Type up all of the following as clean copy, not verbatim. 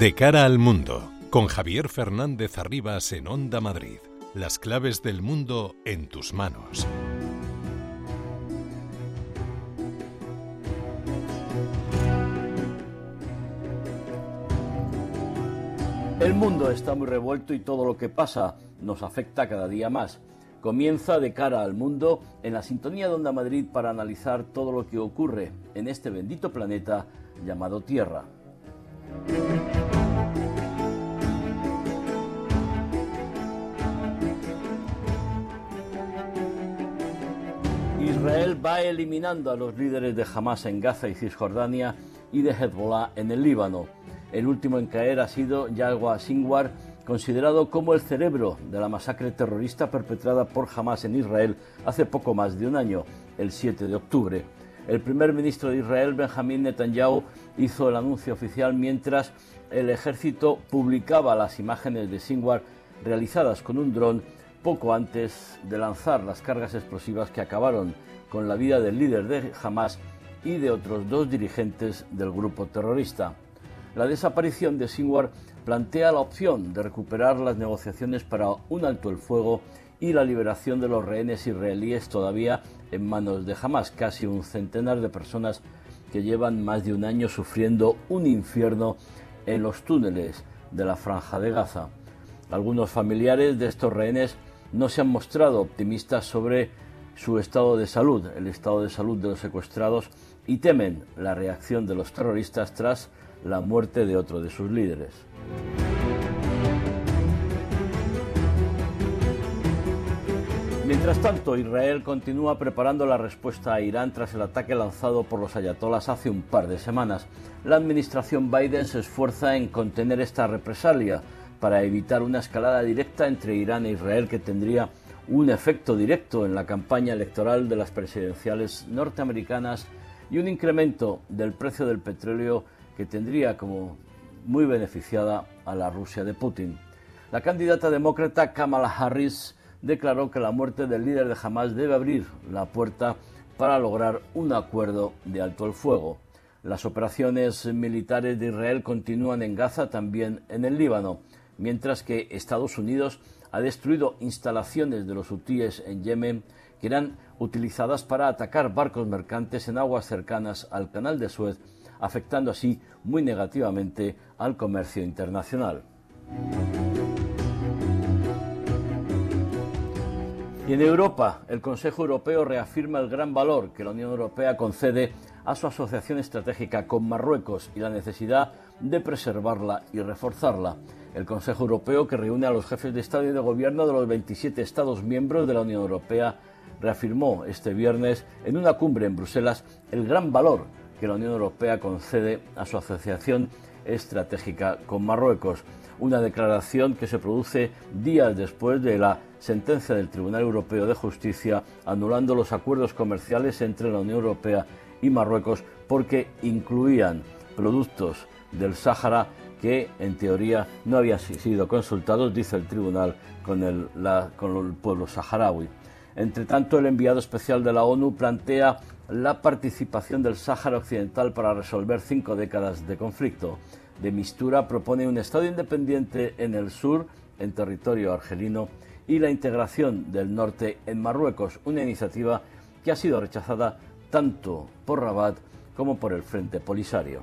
De cara al mundo, con Javier Fernández Arribas en Onda Madrid. Las claves del mundo en tus manos. El mundo está muy revuelto y todo lo que pasa nos afecta cada día más. Comienza De cara al mundo en la sintonía de Onda Madrid para analizar todo lo que ocurre en este bendito planeta llamado Tierra. Israel va eliminando a los líderes de Hamas en Gaza y Cisjordania y de Hezbollah en el Líbano. El último en caer ha sido Yahya Sinwar, considerado como el cerebro de la masacre terrorista perpetrada por Hamas en Israel hace poco más de un año, el 7 de octubre. El primer ministro de Israel, Benjamín Netanyahu, hizo el anuncio oficial mientras el ejército publicaba las imágenes de Sinwar realizadas con un dron poco antes de lanzar las cargas explosivas que acabaron con la vida del líder de Hamas y de otros dos dirigentes del grupo terrorista. La desaparición de Sinwar plantea la opción de recuperar las negociaciones para un alto el fuego y la liberación de los rehenes israelíes todavía en manos de Hamas, casi un centenar de personas que llevan más de un año sufriendo un infierno en los túneles de la Franja de Gaza. Algunos familiares de estos rehenes no se han mostrado optimistas sobre su estado de salud, el estado de salud de los secuestrados, y temen la reacción de los terroristas tras la muerte de otro de sus líderes. Mientras tanto, Israel continúa preparando la respuesta a Irán tras el ataque lanzado por los ayatolás hace un par de semanas. La administración Biden se esfuerza en contener esta represalia para evitar una escalada directa entre Irán e Israel que tendría un efecto directo en la campaña electoral de las presidenciales norteamericanas y un incremento del precio del petróleo que tendría como muy beneficiada a la Rusia de Putin. La candidata demócrata Kamala Harris declaró que la muerte del líder de Hamas debe abrir la puerta para lograr un acuerdo de alto el fuego. Las operaciones militares de Israel continúan en Gaza, también en el Líbano, mientras que Estados Unidos ha destruido instalaciones de los hutíes en Yemen que eran utilizadas para atacar barcos mercantes en aguas cercanas al Canal de Suez, afectando así muy negativamente al comercio internacional. Y en Europa, el Consejo Europeo reafirma el gran valor que la Unión Europea concede a su asociación estratégica con Marruecos y la necesidad de preservarla y reforzarla. El Consejo Europeo, que reúne a los jefes de Estado y de Gobierno de los 27 Estados miembros de la Unión Europea, reafirmó este viernes en una cumbre en Bruselas el gran valor que la Unión Europea concede a su asociación estratégica con Marruecos. Una declaración que se produce días después de la sentencia del Tribunal Europeo de Justicia anulando los acuerdos comerciales entre la Unión Europea y Marruecos porque incluían productos del Sáhara que en teoría no habían sido consultados, dice el tribunal, con el pueblo saharaui. Entre tanto, el enviado especial de la ONU plantea la participación del Sáhara Occidental para resolver 5 décadas de conflicto. De Mistura propone un Estado independiente en el sur, en territorio argelino, y la integración del norte en Marruecos, una iniciativa que ha sido rechazada tanto por Rabat como por el Frente Polisario.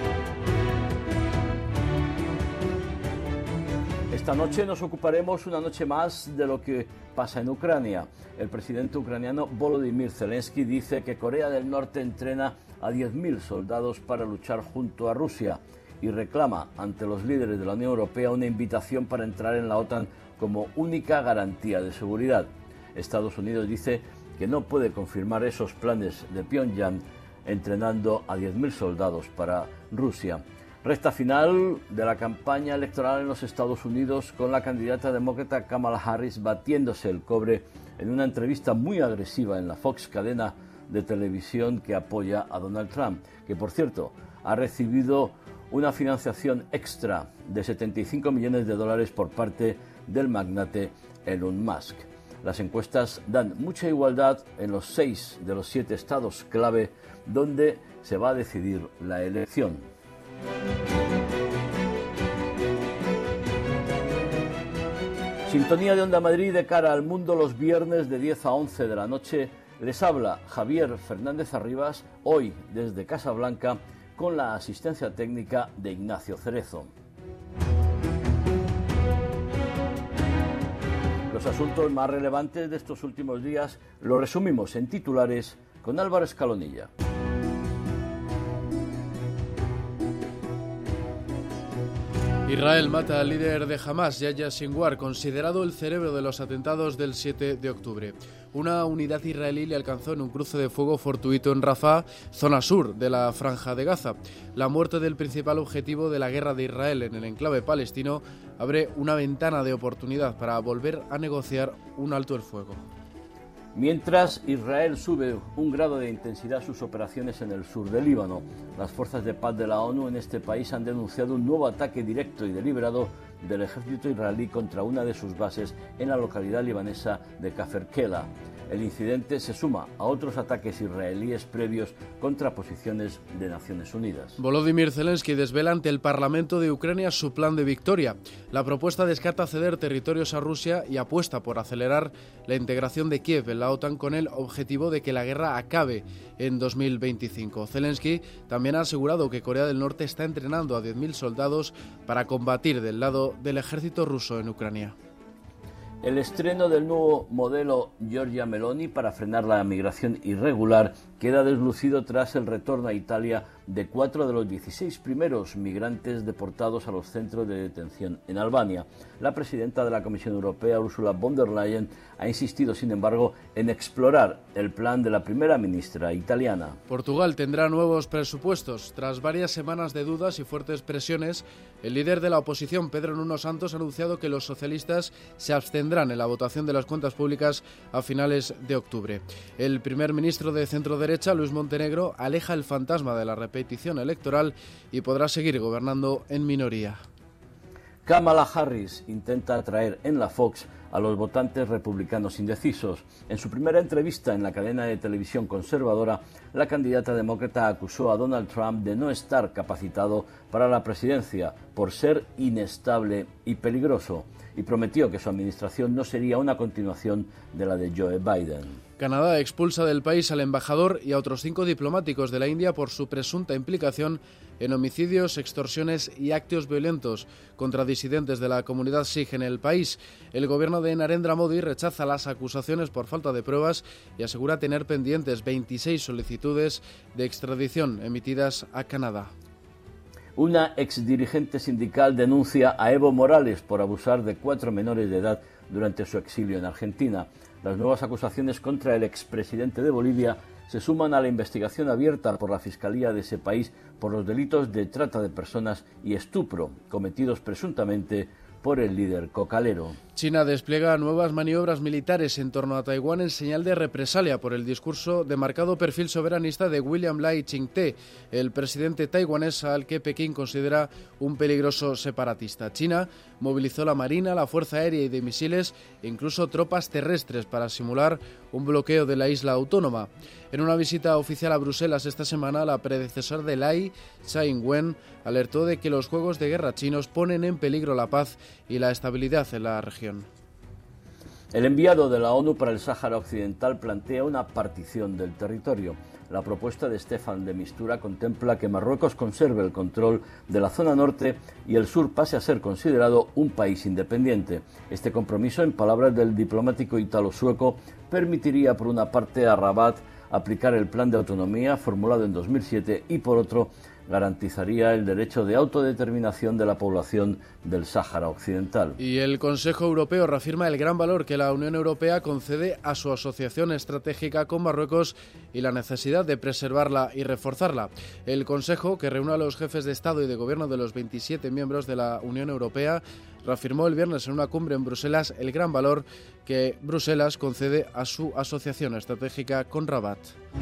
Esta noche nos ocuparemos una noche más de lo que pasa en Ucrania. El presidente ucraniano Volodymyr Zelensky dice que Corea del Norte entrena a 10.000 soldados para luchar junto a Rusia y reclama ante los líderes de la Unión Europea una invitación para entrar en la OTAN como única garantía de seguridad. Estados Unidos dice que no puede confirmar esos planes de Pyongyang entrenando a 10.000 soldados para Rusia. Recta final de la campaña electoral en los Estados Unidos con la candidata demócrata Kamala Harris batiéndose el cobre en una entrevista muy agresiva en la Fox, cadena de televisión que apoya a Donald Trump, que por cierto ha recibido una financiación extra de $75 millones por parte del magnate Elon Musk. Las encuestas dan mucha igualdad en los 6 de los 7 estados clave donde se va a decidir la elección. Sintonía de Onda Madrid de cara al mundo los viernes de 10 a 11 de la noche. Les habla Javier Fernández Arribas, hoy desde Casablanca, con la asistencia técnica de Ignacio Cerezo. Los asuntos más relevantes de estos últimos días los resumimos en titulares con Álvaro Escalonilla. Israel mata al líder de Hamas, Yahya Sinwar, considerado el cerebro de los atentados del 7 de octubre. Una unidad israelí le alcanzó en un cruce de fuego fortuito en Rafah, zona sur de la Franja de Gaza. La muerte del principal objetivo de la guerra de Israel en el enclave palestino abre una ventana de oportunidad para volver a negociar un alto el fuego. Mientras Israel sube un grado de intensidad sus operaciones en el sur del Líbano, las fuerzas de paz de la ONU en este país han denunciado un nuevo ataque directo y deliberado del ejército israelí contra una de sus bases en la localidad libanesa de Kafr Kela. El incidente se suma a otros ataques israelíes previos contra posiciones de Naciones Unidas. Volodymyr Zelensky desvela ante el Parlamento de Ucrania su plan de victoria. La propuesta descarta ceder territorios a Rusia y apuesta por acelerar la integración de Kiev en la OTAN con el objetivo de que la guerra acabe en 2025. Zelensky también ha asegurado que Corea del Norte está entrenando a 10.000 soldados para combatir del lado del ejército ruso en Ucrania. El estreno del nuevo modelo Giorgia Meloni para frenar la migración irregular queda deslucido tras el retorno a Italia de 4 de los 16 primeros migrantes deportados a los centros de detención en Albania. La presidenta de la Comisión Europea, Ursula von der Leyen, ha insistido, sin embargo, en explorar el plan de la primera ministra italiana. Portugal tendrá nuevos presupuestos. Tras varias semanas de dudas y fuertes presiones, el líder de la oposición, Pedro Nuno Santos, ha anunciado que los socialistas se abstendrán en la votación de las cuentas públicas a finales de octubre. El primer ministro de centro-derecha, Luis Montenegro, aleja el fantasma de la repetición electoral y podrá seguir gobernando en minoría. Kamala Harris intenta atraer en la Fox a los votantes republicanos indecisos. En su primera entrevista en la cadena de televisión conservadora, la candidata demócrata acusó a Donald Trump de no estar capacitado para la presidencia por ser inestable y peligroso, y prometió que su administración no sería una continuación de la de Joe Biden. Canadá expulsa del país al embajador y a otros 5 diplomáticos de la India por su presunta implicación en homicidios, extorsiones y actos violentos contra disidentes de la comunidad Sikh en el país. El gobierno de Narendra Modi rechaza las acusaciones por falta de pruebas y asegura tener pendientes 26 solicitudes de extradición emitidas a Canadá. Una exdirigente sindical denuncia a Evo Morales por abusar de 4 menores de edad durante su exilio en Argentina. Las nuevas acusaciones contra el expresidente de Bolivia se suman a la investigación abierta por la Fiscalía de ese país por los delitos de trata de personas y estupro cometidos presuntamente por el líder cocalero. China despliega nuevas maniobras militares en torno a Taiwán en señal de represalia por el discurso de marcado perfil soberanista de William Lai Ching-te, el presidente taiwanés al que Pekín considera un peligroso separatista. China movilizó la marina, la fuerza aérea y de misiles e incluso tropas terrestres para simular un bloqueo de la isla autónoma. En una visita oficial a Bruselas esta semana, la predecesora de Lai, Tsai Ing-wen, alertó de que los juegos de guerra chinos ponen en peligro la paz y la estabilidad en la región. El enviado de la ONU para el Sáhara Occidental plantea una partición del territorio. La propuesta de Stefan de Mistura contempla que Marruecos conserve el control de la zona norte y el sur pase a ser considerado un país independiente. Este compromiso, en palabras del diplomático italo-sueco, permitiría por una parte a Rabat aplicar el plan de autonomía formulado en 2007 y por otro garantizaría el derecho de autodeterminación de la población del Sáhara Occidental. Y el Consejo Europeo reafirma el gran valor que la Unión Europea concede a su asociación estratégica con Marruecos y la necesidad de preservarla y reforzarla. El Consejo, que reúne a los jefes de Estado y de Gobierno de los 27 miembros de la Unión Europea, reafirmó el viernes en una cumbre en Bruselas el gran valor que Bruselas concede a su asociación estratégica con Rabat.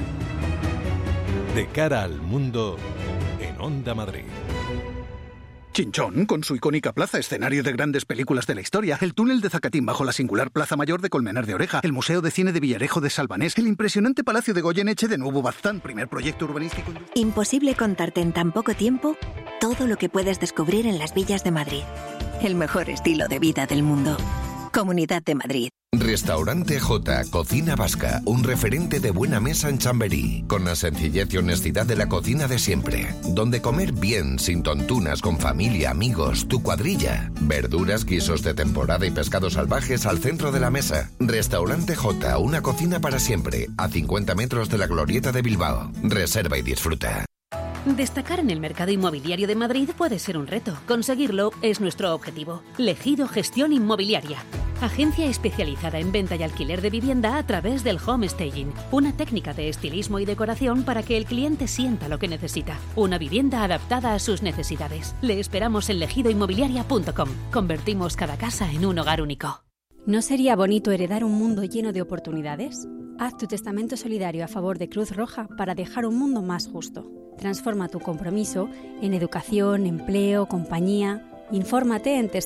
De cara al mundo, en Onda Madrid. Chinchón, con su icónica plaza, escenario de grandes películas de la historia, el túnel de Zacatín bajo la singular Plaza Mayor de Colmenar de Oreja, el Museo de Cine de Villarejo de Salvanés, el impresionante Palacio de Goyeneche de Nuevo Baztán, primer proyecto urbanístico. Imposible contarte en tan poco tiempo todo lo que puedes descubrir en las villas de Madrid. El mejor estilo de vida del mundo. Comunidad de Madrid. Restaurante J, cocina vasca, un referente de buena mesa en Chamberí, con la sencillez y honestidad de la cocina de siempre, donde comer bien, sin tontunas, con familia, amigos, tu cuadrilla, verduras, guisos de temporada y pescados salvajes al centro de la mesa. Restaurante J, una cocina para siempre, a 50 metros de la Glorieta de Bilbao. Reserva y disfruta. Destacar en el mercado inmobiliario de Madrid puede ser un reto. Conseguirlo es nuestro objetivo. Legido Gestión Inmobiliaria. Agencia especializada en venta y alquiler de vivienda a través del home staging, una técnica de estilismo y decoración para que el cliente sienta lo que necesita. Una vivienda adaptada a sus necesidades. Le esperamos en legidoinmobiliaria.com. Convertimos cada casa en un hogar único. ¿No sería bonito heredar un mundo lleno de oportunidades? Haz tu testamento solidario a favor de Cruz Roja para dejar un mundo más justo. Transforma tu compromiso en educación, empleo, compañía. Infórmate en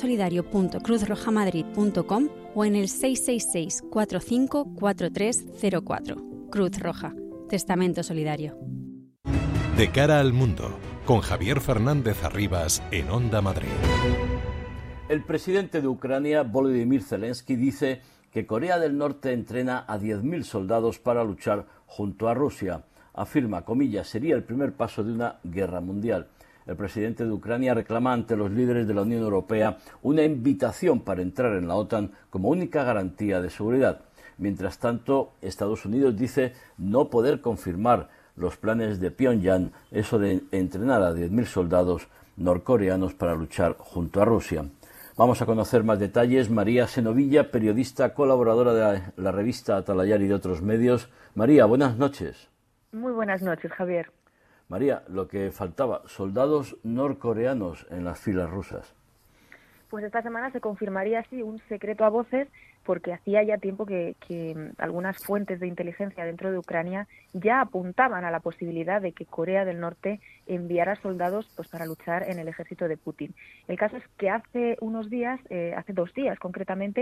testamentosolidario.cruzrojamadrid.com o en el 666 45 4304. Cruz Roja. Testamento Solidario. De cara al mundo, con Javier Fernández Arribas en Onda Madrid. El presidente de Ucrania, Volodymyr Zelensky, dice que Corea del Norte entrena a 10.000 soldados para luchar junto a Rusia. Afirma, comillas, sería el primer paso de una guerra mundial. El presidente de Ucrania reclama ante los líderes de la Unión Europea una invitación para entrar en la OTAN como única garantía de seguridad. Mientras tanto, Estados Unidos dice no poder confirmar los planes de Pyongyang, eso de entrenar a 10.000 soldados norcoreanos para luchar junto a Rusia. Vamos a conocer más detalles. María Senovilla, periodista, colaboradora de la revista Atalayar y de otros medios. María, buenas noches. Muy buenas noches, Javier. María, lo que faltaba, soldados norcoreanos en las filas rusas. Pues esta semana se confirmaría así un secreto a voces, porque hacía ya tiempo que algunas fuentes de inteligencia dentro de Ucrania ya apuntaban a la posibilidad de que Corea del Norte enviara soldados pues para luchar en el ejército de Putin. El caso es que hace unos días, hace 2 días concretamente,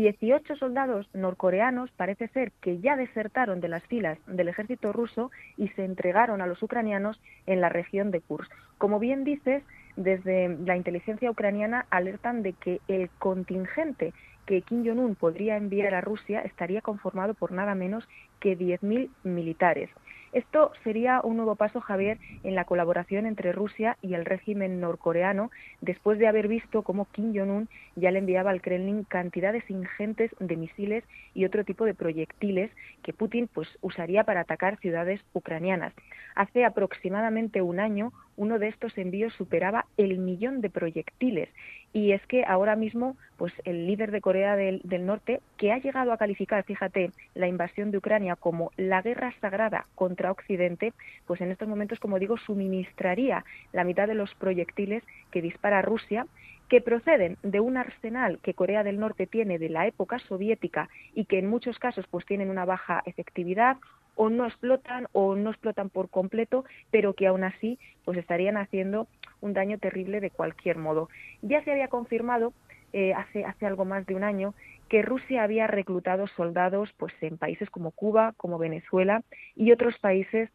18 soldados norcoreanos parece ser que ya desertaron de las filas del ejército ruso y se entregaron a los ucranianos en la región de Kursk. Como bien dices, desde la inteligencia ucraniana alertan de que el contingente que Kim Jong-un podría enviar a Rusia estaría conformado por nada menos que 10.000 militares. Esto sería un nuevo paso, Javier, en la colaboración entre Rusia y el régimen norcoreano, después de haber visto cómo Kim Jong-un ya le enviaba al Kremlin cantidades ingentes de misiles y otro tipo de proyectiles que Putin pues usaría para atacar ciudades ucranianas. Hace aproximadamente un año, uno de estos envíos superaba el 1.000.000 de proyectiles. Y es que ahora mismo, pues el líder de Corea del Norte, que ha llegado a calificar, fíjate, la invasión de Ucrania como la guerra sagrada contra Occidente, pues en estos momentos, como digo, suministraría la mitad de los proyectiles que dispara Rusia, que proceden de un arsenal que Corea del Norte tiene de la época soviética y que en muchos casos pues tienen una baja efectividad, o no explotan por completo, pero que aún así pues estarían haciendo un daño terrible de cualquier modo. Ya se había confirmado hace algo más de un año que Rusia había reclutado soldados pues en países como Cuba, como Venezuela y otros países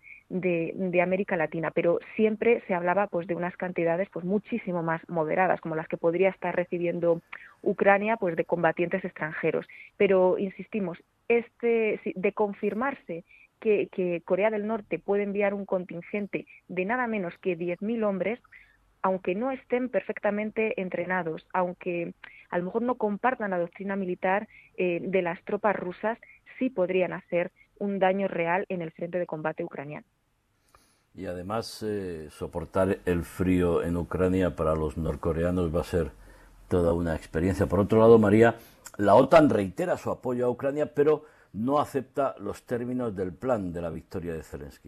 de América Latina, pero siempre se hablaba pues de unas cantidades pues muchísimo más moderadas, como las que podría estar recibiendo Ucrania pues de combatientes extranjeros. Pero insistimos, de confirmarse que Corea del Norte puede enviar un contingente de nada menos que 10.000 hombres, aunque no estén perfectamente entrenados, aunque a lo mejor no compartan la doctrina militar de las tropas rusas, sí podrían hacer un daño real en el frente de combate ucraniano. Y además soportar el frío en Ucrania para los norcoreanos va a ser toda una experiencia. Por otro lado, María, la OTAN reitera su apoyo a Ucrania, pero no acepta los términos del plan de la victoria de Zelensky.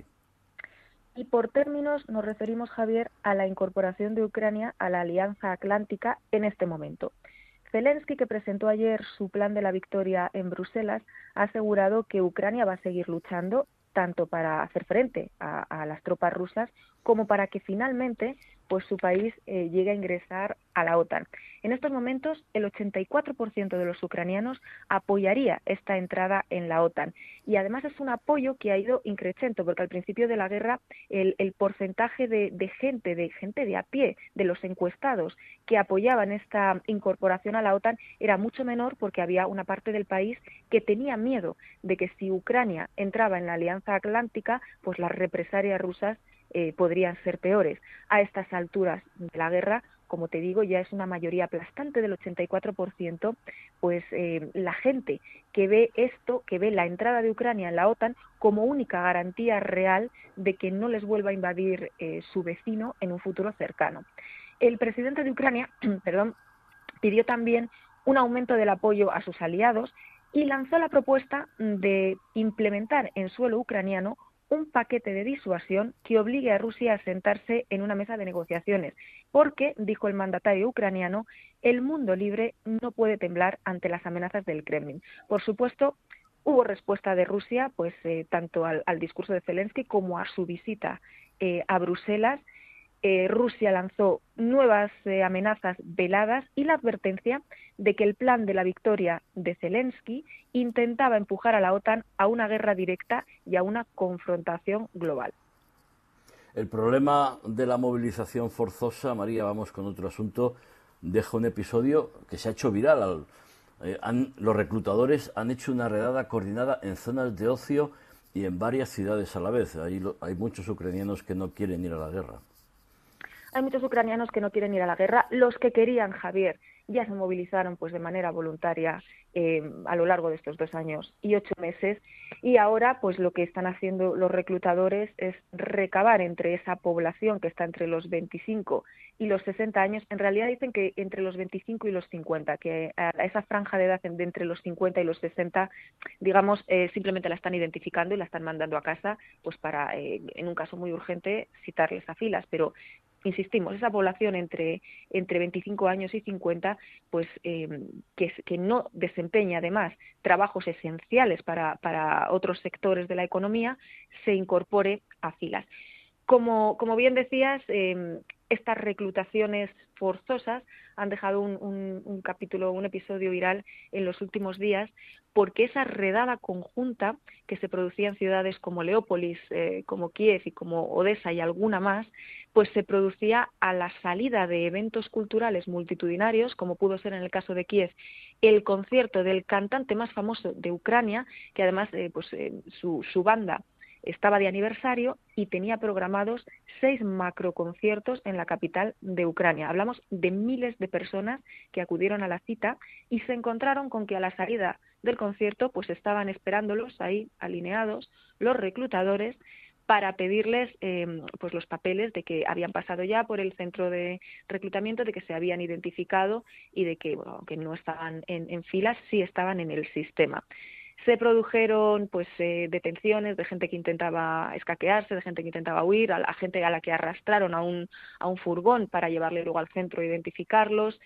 Y por términos nos referimos, Javier, a la incorporación de Ucrania a la Alianza Atlántica en este momento. Zelensky, que presentó ayer su plan de la victoria en Bruselas, ha asegurado que Ucrania va a seguir luchando tanto para hacer frente a las tropas rusas como para que finalmente pues su país llegue a ingresar a la OTAN. En estos momentos, el 84% de los ucranianos apoyaría esta entrada en la OTAN. Y además es un apoyo que ha ido increciendo, porque al principio de la guerra el porcentaje de gente de a pie, de los encuestados que apoyaban esta incorporación a la OTAN era mucho menor, porque había una parte del país que tenía miedo de que si Ucrania entraba en la Alianza Atlántica, pues las represalias rusas podrían ser peores. A estas alturas de la guerra, como te digo, ya es una mayoría aplastante del 84%, pues la gente que ve esto, que ve la entrada de Ucrania en la OTAN como única garantía real de que no les vuelva a invadir su vecino en un futuro cercano. El presidente de Ucrania, pidió también un aumento del apoyo a sus aliados y lanzó la propuesta de implementar en suelo ucraniano un paquete de disuasión que obligue a Rusia a sentarse en una mesa de negociaciones, porque, dijo el mandatario ucraniano, el mundo libre no puede temblar ante las amenazas del Kremlin. Por supuesto, hubo respuesta de Rusia, pues tanto al discurso de Zelensky como a su visita a Bruselas. Rusia lanzó nuevas amenazas veladas y la advertencia de que el plan de la victoria de Zelensky intentaba empujar a la OTAN a una guerra directa y a una confrontación global. El problema de la movilización forzosa, María, vamos con otro asunto, deja un episodio que se ha hecho viral. Los reclutadores han hecho una redada coordinada en zonas de ocio y en varias ciudades a la vez. Hay muchos ucranianos que no quieren ir a la guerra. Hay muchos ucranianos que no quieren ir a la guerra. Los que querían, Javier, ya se movilizaron pues de manera voluntaria a lo largo de estos 2 años y 8 meses. Y ahora pues lo que están haciendo los reclutadores es recabar entre esa población que está entre los 25 y los 60 años. En realidad dicen que entre los 25 y los 50, que a esa franja de edad de entre los 50 y los 60, digamos, simplemente la están identificando y la están mandando a casa pues para, en un caso muy urgente, citarles a filas. Pero insistimos, esa población entre 25 años y 50, pues que no desempeña además trabajos esenciales para otros sectores de la economía, se incorpore a filas. Como bien decías, estas reclutaciones forzosas han dejado un episodio viral en los últimos días, porque esa redada conjunta que se producía en ciudades como Leópolis, como Kiev y como Odessa y alguna más, pues se producía a la salida de eventos culturales multitudinarios, como pudo ser en el caso de Kiev el concierto del cantante más famoso de Ucrania, que además su banda estaba de aniversario y tenía programados 6 macroconciertos en la capital de Ucrania. Hablamos de miles de personas que acudieron a la cita y se encontraron con que a la salida del concierto pues estaban esperándolos ahí alineados los reclutadores para pedirles pues los papeles de que habían pasado ya por el centro de reclutamiento, de que se habían identificado y de que, bueno, aunque no estaban en filas, sí estaban en el sistema. Se produjeron pues detenciones de gente que intentaba escaquearse, de gente que intentaba huir, a gente a la que arrastraron a un furgón para llevarle luego al centro e identificarlos.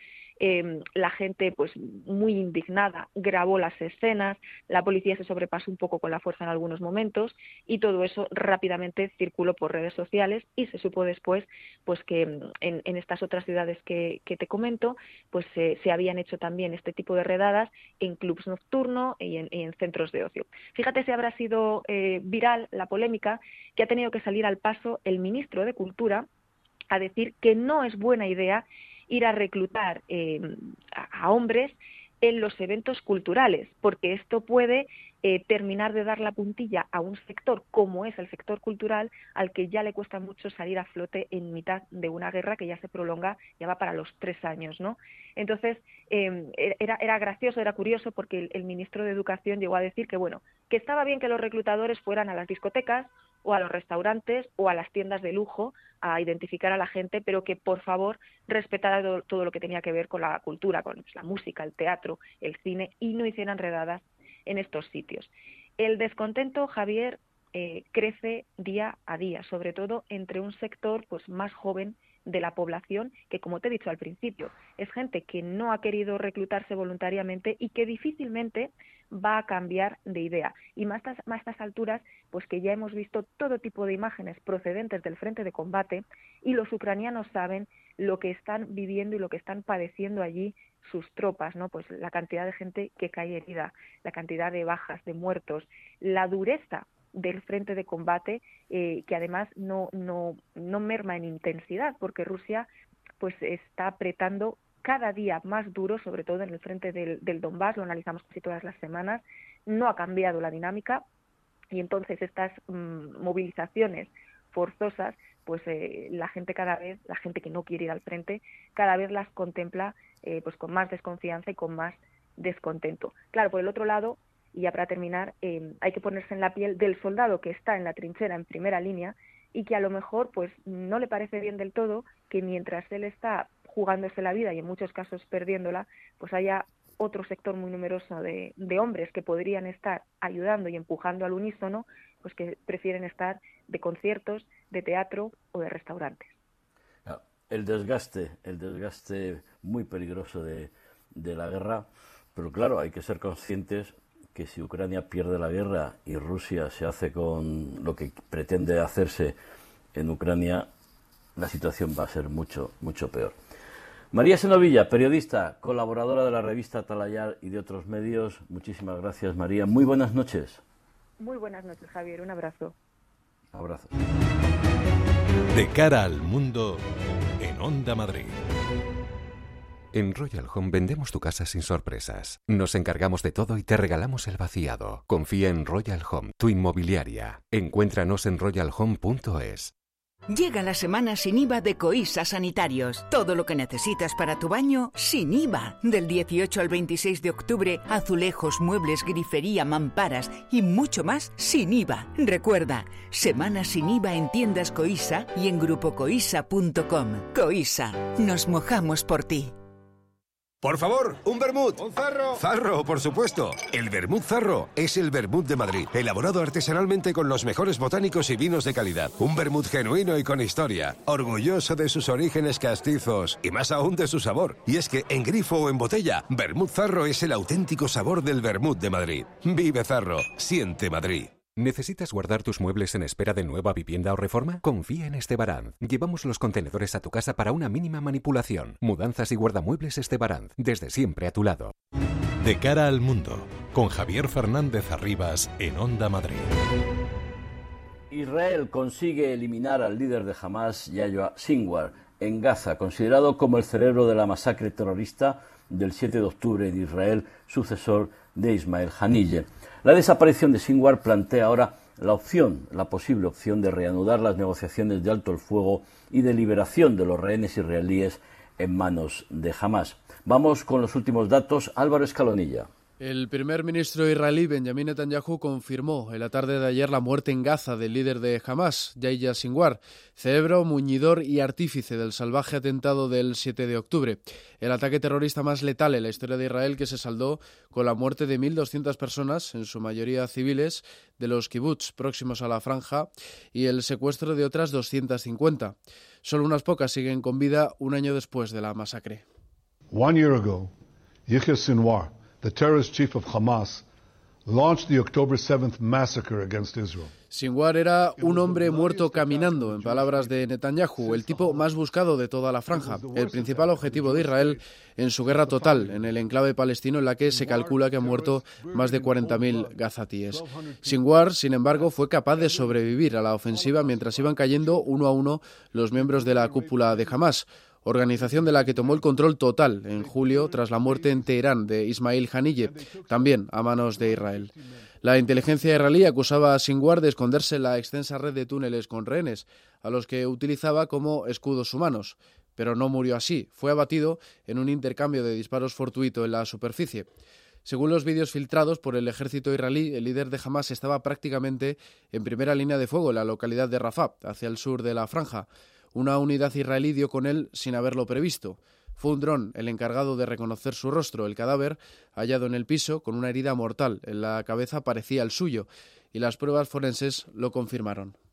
La gente pues muy indignada grabó las escenas, la policía se sobrepasó un poco con la fuerza en algunos momentos y todo eso rápidamente circuló por redes sociales y se supo después pues que en estas otras ciudades que te comento pues se habían hecho también este tipo de redadas en clubs nocturnos y en centros de ocio. Fíjate si habrá sido viral la polémica que ha tenido que salir al paso el ministro de Cultura a decir que no es buena idea ir a reclutar a hombres en los eventos culturales, porque esto puede terminar de dar la puntilla a un sector como es el sector cultural, al que ya le cuesta mucho salir a flote en mitad de una guerra que ya se prolonga, ya va para los 3 años, ¿no? Entonces, era gracioso, era curioso, porque el ministro de Educación llegó a decir que, bueno, que estaba bien que los reclutadores fueran a las discotecas o a los restaurantes o a las tiendas de lujo a identificar a la gente, pero que por favor respetara todo lo que tenía que ver con la cultura, con la música, el teatro, el cine, y no hicieran redadas en estos sitios. El descontento, Javier, crece día a día, sobre todo entre un sector pues más joven de la población, que, como te he dicho al principio, es gente que no ha querido reclutarse voluntariamente y que difícilmente va a cambiar de idea. Y más a estas alturas, pues que ya hemos visto todo tipo de imágenes procedentes del frente de combate y los ucranianos saben lo que están viviendo y lo que están padeciendo allí sus tropas, ¿no? Pues la cantidad de gente que cae herida, la cantidad de bajas, de muertos, la dureza del frente de combate, que además no merma en intensidad, porque Rusia pues está apretando cada día más duro, sobre todo en el frente del Donbass, lo analizamos casi todas las semanas, no ha cambiado la dinámica y entonces estas movilizaciones forzosas, pues la gente que no quiere ir al frente, cada vez las contempla pues con más desconfianza y con más descontento. Claro, por el otro lado, y ya para terminar, hay que ponerse en la piel del soldado que está en la trinchera en primera línea y que a lo mejor pues no le parece bien del todo que mientras él está jugándose la vida y en muchos casos perdiéndola, pues haya otro sector muy numeroso de hombres que podrían estar ayudando y empujando al unísono, pues que prefieren estar de conciertos, de teatro o de restaurantes. El desgaste muy peligroso de la guerra, pero claro, hay que ser conscientes que si Ucrania pierde la guerra y Rusia se hace con lo que pretende hacerse en Ucrania, la situación va a ser mucho, mucho peor. María Senovilla, periodista, colaboradora de la revista Atalayar y de otros medios. Muchísimas gracias, María. Muy buenas noches. Muy buenas noches, Javier. Un abrazo. Abrazo. De cara al mundo, en Onda Madrid. En Royal Home vendemos tu casa sin sorpresas. Nos encargamos de todo y te regalamos el vaciado. Confía en Royal Home, tu inmobiliaria. Encuéntranos en royalhome.es. Llega la semana sin IVA de Coisa Sanitarios. Todo lo que necesitas para tu baño sin IVA. Del 18 al 26 de octubre, azulejos, muebles, grifería, mamparas y mucho más sin IVA. Recuerda, semana sin IVA en tiendas Coisa y en grupocoisa.com. Coisa, nos mojamos por ti. Por favor, un vermut. Un Zarro. Zarro, por supuesto. El vermut Zarro es el vermut de Madrid, elaborado artesanalmente con los mejores botánicos y vinos de calidad. Un vermut genuino y con historia, orgulloso de sus orígenes castizos y más aún de su sabor. Y es que en grifo o en botella, vermut Zarro es el auténtico sabor del vermut de Madrid. Vive Zarro, siente Madrid. ¿Necesitas guardar tus muebles en espera de nueva vivienda o reforma? Confía en Estebaranz. Llevamos los contenedores a tu casa para una mínima manipulación. Mudanzas y guardamuebles Estebaranz, desde siempre a tu lado. De cara al mundo, con Javier Fernández Arribas en Onda Madrid. Israel consigue eliminar al líder de Hamas, Yahya Sinwar, en Gaza, considerado como el cerebro de la masacre terrorista del 7 de octubre en Israel, sucesor de Ismail Haniyeh. La desaparición de Sinwar plantea ahora la posible opción de reanudar las negociaciones de alto el fuego y de liberación de los rehenes israelíes en manos de Hamas. Vamos con los últimos datos. Álvaro Escalonilla. El primer ministro israelí Benjamin Netanyahu confirmó en la tarde de ayer la muerte en Gaza del líder de Hamas, Yahya Sinwar, cerebro, muñidor y artífice del salvaje atentado del 7 de octubre, el ataque terrorista más letal en la historia de Israel, que se saldó con la muerte de 1.200 personas, en su mayoría civiles, de los kibutz próximos a la franja y el secuestro de otras 250. Solo unas pocas siguen con vida un año después de la masacre. 1 year ago, Yahya Sinwar, the terrorist chief of Hamas, launched the October 7th massacre against Israel. Sinwar era un hombre muerto caminando, en palabras de Netanyahu, el tipo más buscado de toda la franja, el principal objetivo de Israel en su guerra total en el enclave palestino, en la que se calcula que han muerto más de 40.000 gazatíes. Sinwar, sin embargo, fue capaz de sobrevivir a la ofensiva mientras iban cayendo uno a uno los miembros de la cúpula de Hamas, organización de la que tomó el control total en julio tras la muerte en Teherán de Ismail Haniyeh, también a manos de Israel. La inteligencia israelí acusaba a Sinwar de esconderse en la extensa red de túneles con rehenes, a los que utilizaba como escudos humanos. Pero no murió así, fue abatido en un intercambio de disparos fortuito en la superficie. Según los vídeos filtrados por el ejército israelí, el líder de Hamas estaba prácticamente en primera línea de fuego en la localidad de Rafah, hacia el sur de la franja. Una unidad israelí dio con él sin haberlo previsto. Fue un dron el encargado de reconocer su rostro. El cadáver, hallado en el piso, con una herida mortal en la cabeza, parecía el suyo, y las pruebas forenses lo confirmaron.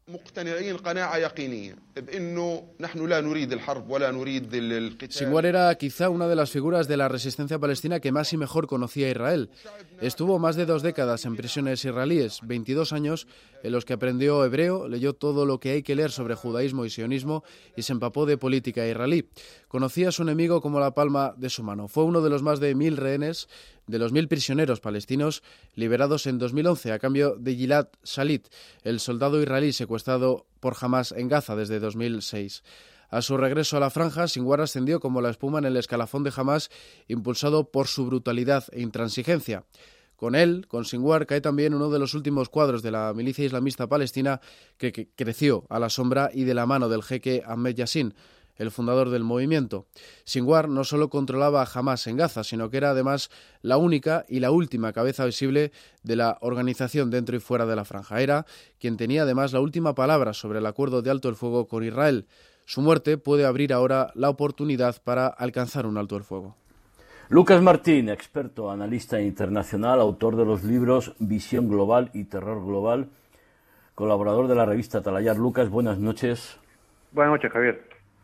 Sinwar era quizá una de las figuras de la resistencia palestina que más y mejor conocía a Israel. Estuvo más de 2 décadas en prisiones israelíes, 22 años en los que aprendió hebreo, leyó todo lo que hay que leer sobre judaísmo y sionismo y se empapó de política israelí. Conocía a su enemigo como la palma de su mano. Fue uno de los más de 1.000 rehenes, de los 1.000 prisioneros palestinos liberados en 2011 a cambio de Gilad Shalit, el soldado israelí secuestrado por Hamás en Gaza desde 2006. A su regreso a la franja, Sinwar ascendió como la espuma en el escalafón de Hamás, impulsado por su brutalidad e intransigencia. Con él, con Sinwar, cae también uno de los últimos cuadros de la milicia islamista palestina que creció a la sombra y de la mano del jeque Ahmed Yassin, el fundador del movimiento. Sinwar no solo controlaba a Hamás en Gaza, sino que era además la única y la última cabeza visible de la organización dentro y fuera de la franja. Era quien tenía además la última palabra sobre el acuerdo de alto el fuego con Israel. Su muerte puede abrir ahora la oportunidad para alcanzar un alto el fuego. Lucas Martín, experto, analista internacional, autor de los libros Visión Global y Terror Global, colaborador de la revista Talayar. Lucas, buenas noches. Buenas noches, Javier.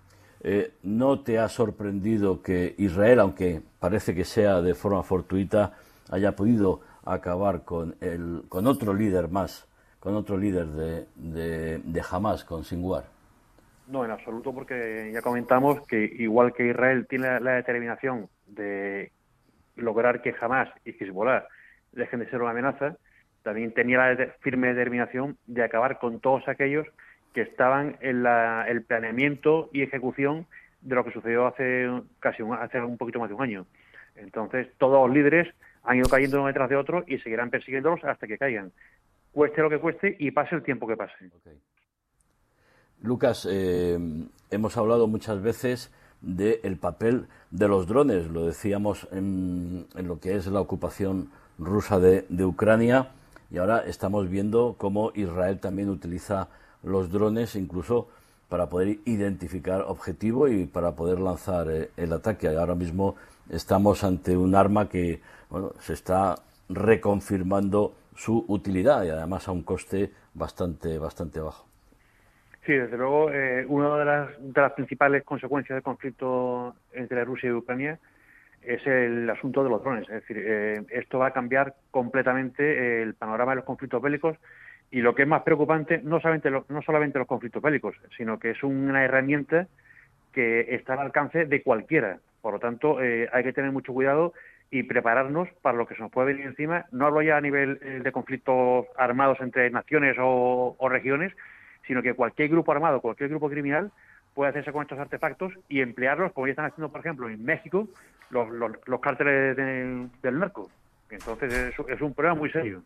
¿No te ha sorprendido que Israel, aunque parece que sea de forma fortuita, haya podido acabar con otro líder más, con otro líder de Hamás, con Sinwar? No, en absoluto, porque ya comentamos que igual que Israel tiene la determinación de lograr que Hamás y Hezbollah dejen de ser una amenaza, también tenía la firme determinación de acabar con todos aquellos que estaban en el planeamiento y ejecución de lo que sucedió hace un poquito más de un año. Entonces, todos los líderes han ido cayendo uno detrás de otro y seguirán persiguiéndolos hasta que caigan, cueste lo que cueste y pase el tiempo que pase. Okay. Lucas, hemos hablado muchas veces del papel de los drones, lo decíamos en lo que es la ocupación rusa de Ucrania, y ahora estamos viendo cómo Israel también utiliza los drones incluso para poder identificar objetivo y para poder lanzar el ataque. Ahora mismo estamos ante un arma que se está reconfirmando su utilidad y además a un coste bastante bajo. Sí, desde luego, una de las principales consecuencias del conflicto entre Rusia y Ucrania es el asunto de los drones. Es decir, esto va a cambiar completamente el panorama de los conflictos bélicos. Y lo que es más preocupante, no solamente los conflictos bélicos, sino que es una herramienta que está al alcance de cualquiera. Por lo tanto, hay que tener mucho cuidado y prepararnos para lo que se nos puede venir encima. No hablo ya a nivel de conflictos armados entre naciones o regiones, sino que cualquier grupo armado, cualquier grupo criminal puede hacerse con estos artefactos y emplearlos, como ya están haciendo, por ejemplo, en México, los cárteles del narco. Entonces, es un problema muy serio.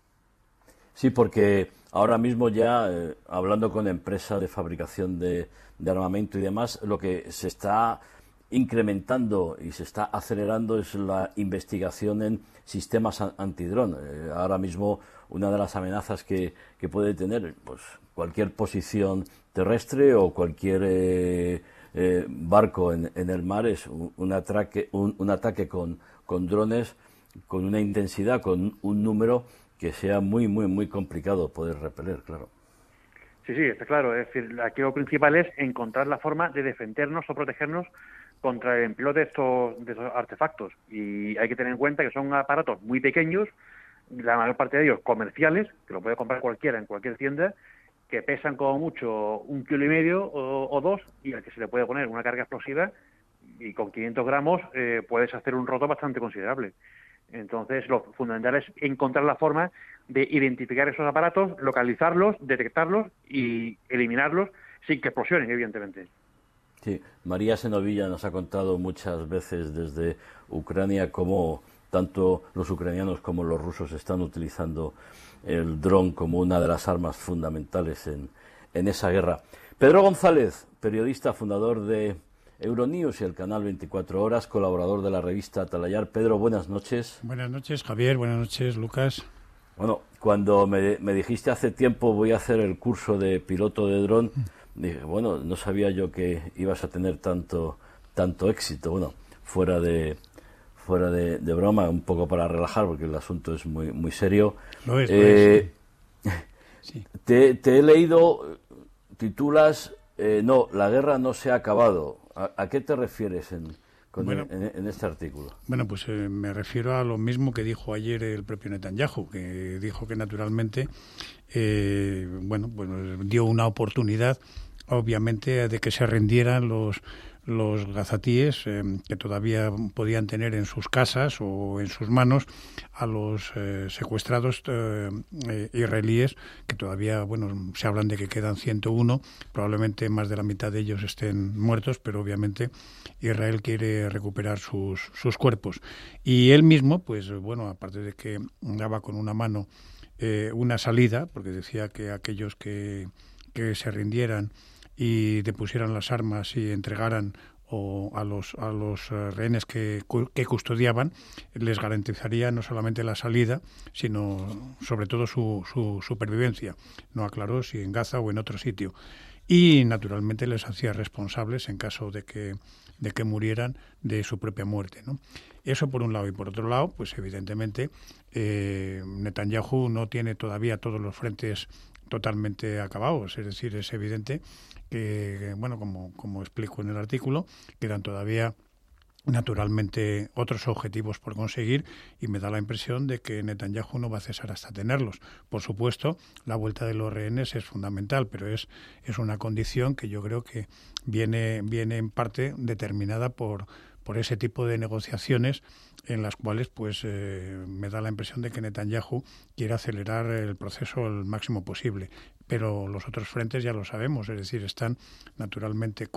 Sí, porque ahora mismo ya, hablando con empresas de fabricación de armamento y demás, lo que se está incrementando y se está acelerando es la investigación en sistemas antidrón. Ahora mismo una de las amenazas que puede tener pues cualquier posición terrestre o cualquier barco en el mar es un ataque con drones, con una intensidad, con un número que sea muy complicado poder repeler, claro. Sí, está claro. Es decir, aquí lo principal es encontrar la forma de defendernos o protegernos contra el empleo de estos artefactos. Y hay que tener en cuenta que son aparatos muy pequeños, la mayor parte de ellos comerciales, que lo puede comprar cualquiera en cualquier tienda, que pesan como mucho 1,5 kilos o 2, y al que se le puede poner una carga explosiva, y con 500 gramos puedes hacer un roto bastante considerable. Entonces, lo fundamental es encontrar la forma de identificar esos aparatos, localizarlos, detectarlos y eliminarlos sin que explosionen, evidentemente. Sí, María Senovilla nos ha contado muchas veces desde Ucrania cómo tanto los ucranianos como los rusos están utilizando el dron como una de las armas fundamentales en esa guerra. Pedro González, periodista, fundador de Euronews y el canal 24 Horas, colaborador de la revista Talayar. Pedro, buenas noches. Buenas noches, Javier. Buenas noches, Lucas. Bueno, cuando me dijiste hace tiempo voy a hacer el curso de piloto de dron, dije, bueno, no sabía yo que ibas a tener tanto éxito. Bueno, fuera de broma, un poco para relajar, porque el asunto es muy serio. Lo es. Sí. Te he leído, titulas, no, la guerra no se ha acabado. ¿A qué te refieres en este artículo? Bueno, pues me refiero a lo mismo que dijo ayer el propio Netanyahu, que dijo que naturalmente, pues dio una oportunidad, obviamente, de que se rindieran los gazatíes que todavía podían tener en sus casas o en sus manos a los secuestrados israelíes, que todavía, se hablan de que quedan 101, probablemente más de la mitad de ellos estén muertos, pero obviamente Israel quiere recuperar sus cuerpos. Y él mismo, pues aparte de que daba con una mano una salida, porque decía que aquellos que se rindieran y depusieran las armas y entregaran a los rehenes que custodiaban, les garantizaría no solamente la salida, sino sobre todo su supervivencia. No aclaró si en Gaza o en otro sitio. Y naturalmente les hacía responsables en caso de que murieran de su propia muerte, ¿no? Eso por un lado. Y por otro lado, pues evidentemente Netanyahu no tiene todavía todos los frentes totalmente acabados. Es decir, es evidente que, como explico en el artículo, quedan todavía naturalmente otros objetivos por conseguir, y me da la impresión de que Netanyahu no va a cesar hasta tenerlos. Por supuesto, la vuelta de los rehenes es fundamental, pero es una condición que yo creo que viene en parte determinada por ese tipo de negociaciones en las cuales me da la impresión de que Netanyahu quiere acelerar el proceso el máximo posible. Pero los otros frentes ya lo sabemos, es decir, están naturalmente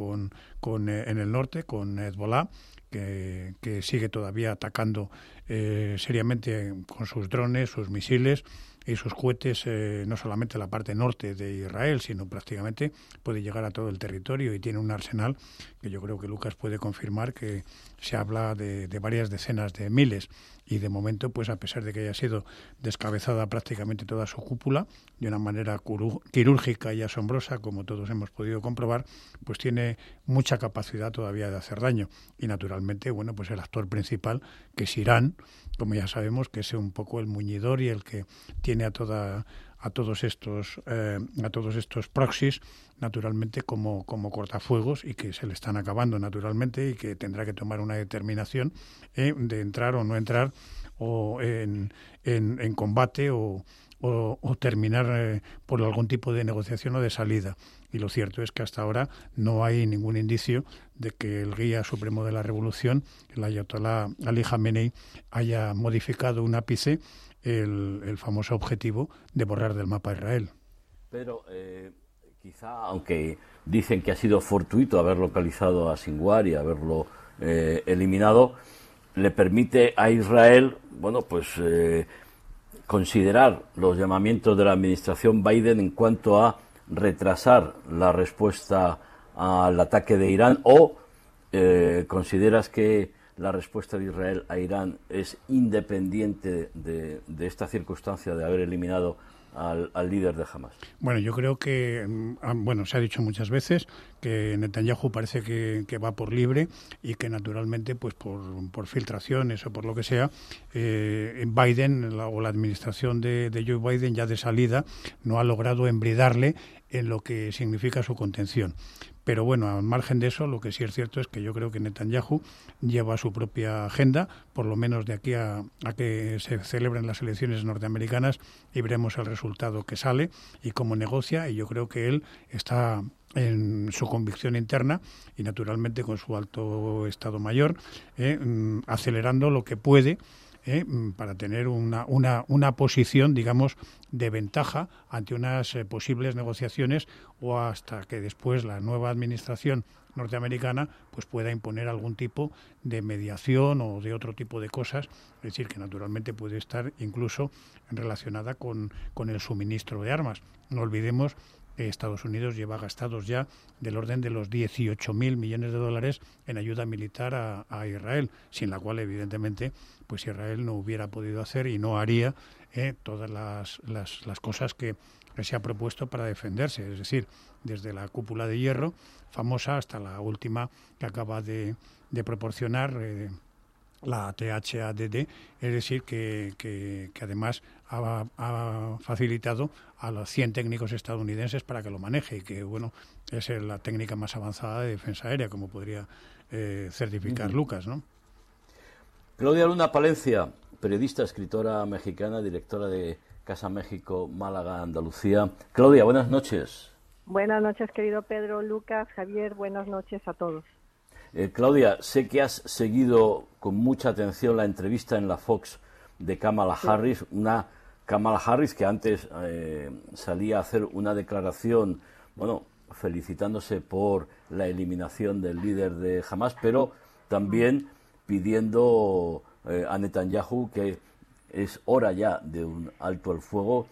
en el norte con Hezbollah, que sigue todavía atacando seriamente con sus drones, sus misiles y sus cohetes, no solamente la parte norte de Israel, sino prácticamente puede llegar a todo el territorio, y tiene un arsenal que yo creo que Lucas puede confirmar, que se habla de varias decenas de miles. Y de momento, pues a pesar de que haya sido descabezada prácticamente toda su cúpula de una manera quirúrgica y asombrosa, como todos hemos podido comprobar, pues tiene mucha capacidad todavía de hacer daño. Y naturalmente, pues el actor principal, que es Irán, como ya sabemos, que es un poco el muñidor y el que tiene a todos estos proxies naturalmente como cortafuegos, y que se le están acabando naturalmente, y que tendrá que tomar una determinación de entrar o no entrar o en combate o terminar por algún tipo de negociación o de salida. Y lo cierto es que hasta ahora no hay ningún indicio de que el guía supremo de la revolución, el ayatolá Ali Khamenei, haya modificado un ápice el famoso objetivo de borrar del mapa a Israel. Pero quizá, aunque dicen que ha sido fortuito haber localizado a Sinwar y haberlo eliminado, le permite a Israel, considerar los llamamientos de la administración Biden en cuanto a retrasar la respuesta al ataque de Irán, o consideras que la respuesta de Israel a Irán es independiente de esta circunstancia de haber eliminado al líder de Hamas? Bueno, yo creo que, se ha dicho muchas veces que Netanyahu parece que va por libre, y que naturalmente, pues por filtraciones o por lo que sea, Biden o la administración de Joe Biden ya de salida no ha logrado embridarle en lo que significa su contención. Pero al margen de eso, lo que sí es cierto es que yo creo que Netanyahu lleva su propia agenda, por lo menos de aquí a que se celebren las elecciones norteamericanas, y veremos el resultado que sale y cómo negocia. Y yo creo que él está en su convicción interna, y naturalmente con su alto Estado Mayor, acelerando lo que puede, para tener una posición, digamos, de ventaja ante unas posibles negociaciones, o hasta que después la nueva administración norteamericana pues pueda imponer algún tipo de mediación o de otro tipo de cosas. Es decir, que naturalmente puede estar incluso relacionada con el suministro de armas. No olvidemos que Estados Unidos lleva gastados ya del orden de los 18.000 millones de dólares en ayuda militar a Israel, sin la cual evidentemente pues Israel no hubiera podido hacer y no haría todas las cosas que se ha propuesto para defenderse. Es decir, desde la cúpula de hierro famosa hasta la última que acaba de proporcionar la THADD, es decir, que además ha facilitado a los 100 técnicos estadounidenses para que lo maneje y que, bueno, es la técnica más avanzada de defensa aérea, como podría certificar Lucas, ¿no? Claudia Luna Palencia, periodista, escritora mexicana, directora de Casa México, Málaga, Andalucía. Claudia, buenas noches. Buenas noches, querido Pedro, Lucas, Javier, buenas noches a todos. Claudia, sé que has seguido con mucha atención la entrevista en la Fox de Kamala Harris, una Kamala Harris que antes salía a hacer una declaración, bueno, felicitándose por la eliminación del líder de Hamas, pero también pidiendo a Netanyahu que es hora ya de un alto el fuego.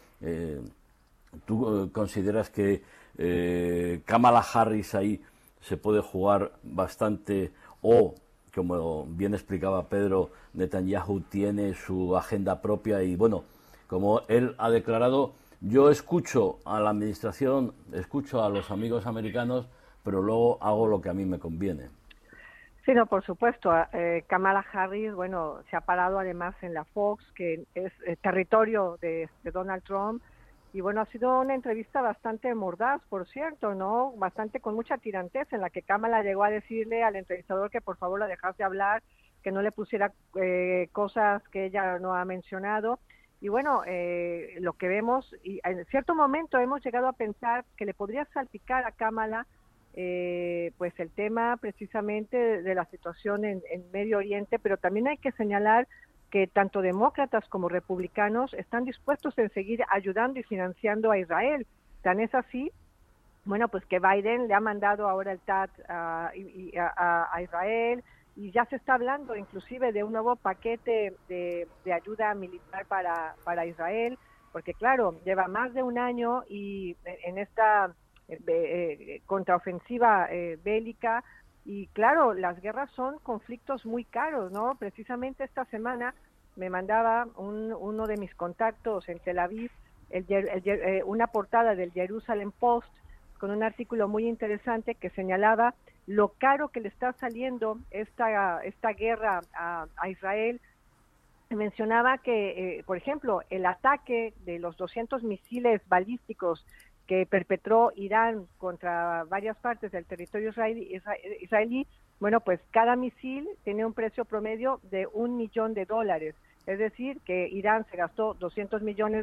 ¿Tú consideras que Kamala Harris ahí se puede jugar bastante o, como bien explicaba Pedro, Netanyahu tiene su agenda propia y, bueno, como él ha declarado, yo escucho a la administración, escucho a los amigos americanos, pero luego hago lo que a mí me conviene? Sí, no, por supuesto. Kamala Harris, bueno, se ha parado además en la Fox, que es territorio de Donald Trump. Y bueno, ha sido una entrevista bastante mordaz, por cierto, ¿no? Bastante con mucha tirantez, en la que Kamala llegó a decirle al entrevistador que por favor la dejase hablar, que no le pusiera cosas que ella no ha mencionado. Y bueno, lo que vemos, y en cierto momento hemos llegado a pensar que le podría salpicar a Kamala pues el tema precisamente de la situación en Medio Oriente, pero también hay que señalar que tanto demócratas como republicanos están dispuestos en seguir ayudando y financiando a Israel. Tan es así, bueno, pues que Biden le ha mandado ahora el TAD a Israel, y ya se está hablando inclusive de un nuevo paquete de ayuda militar para Israel, porque claro, lleva más de un año y en esta contraofensiva bélica. Y claro, las guerras son conflictos muy caros, ¿no? Precisamente esta semana me mandaba uno de mis contactos en Tel Aviv una portada del Jerusalem Post con un artículo muy interesante que señalaba lo caro que le está saliendo esta guerra a Israel. Mencionaba que, por ejemplo, el ataque de los 200 misiles balísticos que perpetró Irán contra varias partes del territorio israelí, bueno, pues cada misil tiene un precio promedio de $1 millón. Es decir, que Irán se gastó $200 millones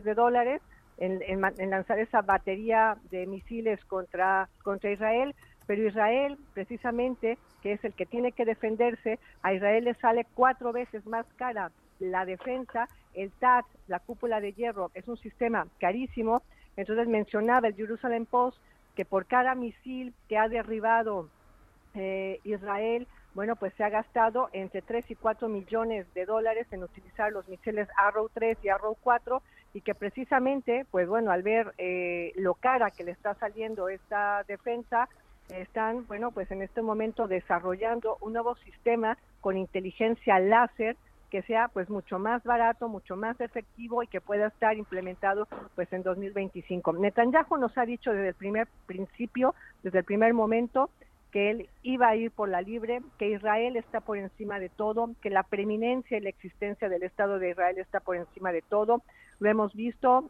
en lanzar esa batería de misiles contra Israel, pero Israel, precisamente, que es el que tiene que defenderse, a Israel le sale 4 veces más cara la defensa. El TAD, la cúpula de hierro, es un sistema carísimo. Entonces mencionaba el Jerusalem Post que por cada misil que ha derribado Israel, bueno, pues se ha gastado entre 3 y 4 millones de dólares en utilizar los misiles Arrow 3 y Arrow 4, y que precisamente, pues bueno, al ver lo cara que le está saliendo esta defensa, están, bueno, pues en este momento desarrollando un nuevo sistema con inteligencia láser que sea pues mucho más barato, mucho más efectivo y que pueda estar implementado pues en 2025. Netanyahu nos ha dicho desde el primer principio, desde el primer momento, que él iba a ir por la libre, que Israel está por encima de todo, que la preeminencia y la existencia del Estado de Israel está por encima de todo. Lo hemos visto,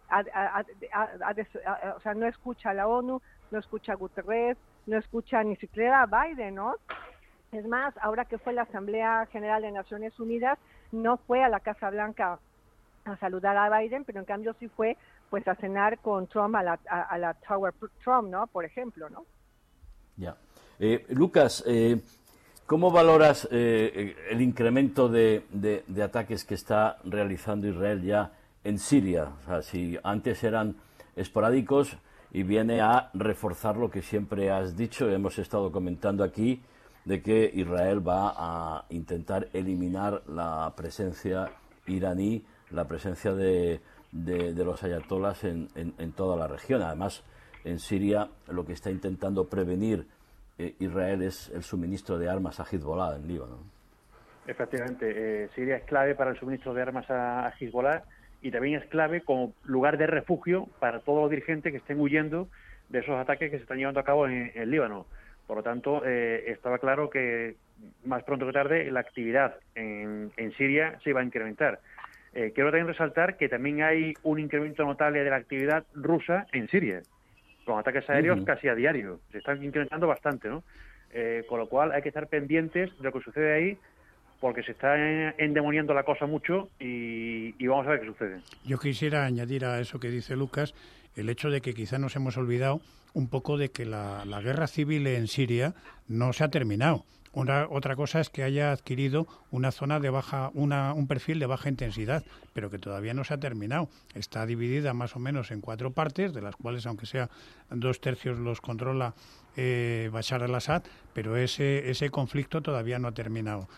o sea, no escucha a la ONU, no escucha a Guterres, no escucha ni siquiera a Biden, ¿no? Es más, ahora que fue la Asamblea General de Naciones Unidas, no fue a la Casa Blanca a saludar a Biden, pero en cambio sí fue pues a cenar con Trump a la Tower Trump, ¿no? Por ejemplo, ¿no? Ya. Lucas, ¿cómo valoras el incremento de ataques que está realizando Israel ya en Siria? O sea, si antes eran esporádicos y viene a reforzar lo que siempre has dicho, hemos estado comentando aquí, de que Israel va a intentar eliminar la presencia iraní, la presencia de los ayatolás en toda la región. Además, en Siria lo que está intentando prevenir Israel es el suministro de armas a Hezbollah en Líbano. Efectivamente, Siria es clave para el suministro de armas a Hezbollah y también es clave como lugar de refugio para todos los dirigentes que estén huyendo de esos ataques que se están llevando a cabo en Líbano. Por lo tanto, estaba claro que más pronto que tarde la actividad en Siria se iba a incrementar. Quiero también resaltar que también hay un incremento notable de la actividad rusa en Siria, con ataques aéreos casi a diario. Se están incrementando bastante, ¿no? Con lo cual hay que estar pendientes de lo que sucede ahí, porque se está endemoniando la cosa mucho y vamos a ver qué sucede. Yo quisiera añadir a eso que dice Lucas el hecho de que quizá nos hemos olvidado un poco de que la guerra civil en Siria no se ha terminado. Otra cosa es que haya adquirido una zona de un perfil de baja intensidad, pero que todavía no se ha terminado. Está dividida más o menos en 4 partes, de las cuales, aunque sea 2/3 los controla Bashar al-Assad, pero ese conflicto todavía no ha terminado.